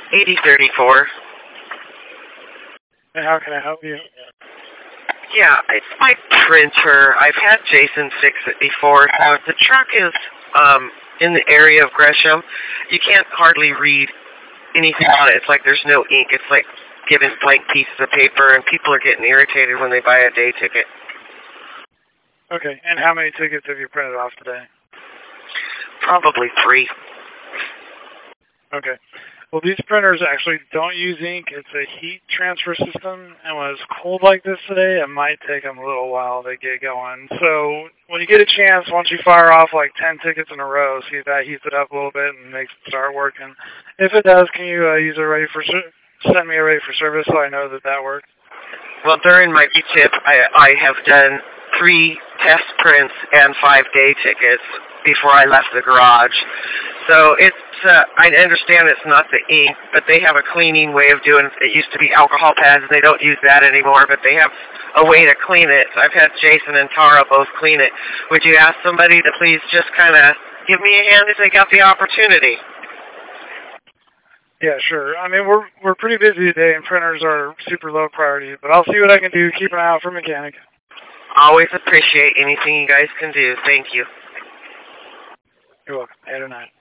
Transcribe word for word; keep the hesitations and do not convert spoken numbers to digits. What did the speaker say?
eighty thirty-four. And how can I help you? Yeah, it's my printer. I've had Jason fix it before. So the truck is um, in the area of Gresham. You can't hardly read anything on it. It's like there's no ink. It's like giving blank pieces of paper, and people are getting irritated when they buy a day ticket. Okay, and how many tickets have you printed off today? Probably three. Okay. Well, these printers actually don't use ink. It's a heat transfer system, and when it's cold like this today, it might take them a little while to get going. So when you get a chance, once you fire off like ten tickets in a row, see if that heats it up a little bit and makes it start working. If it does, can you uh, use it ready for send me a ready for service so I know that that works? Well, during my tip, I, I have done three test prints and five day tickets before I left the garage. So it's, uh, I understand it's not the ink, but they have a cleaning way of doing it. It used to be alcohol pads, and they don't use that anymore, but they have a way to clean it. I've had Jason and Tara both clean it. Would you ask somebody to please just kind of give me a hand if they got the opportunity? Yeah, sure. I mean, we're we're pretty busy today, and printers are super low priority, but I'll see what I can do. Keep an eye out for a mechanic. Always appreciate anything you guys can do. Thank you. You're welcome. Have a night.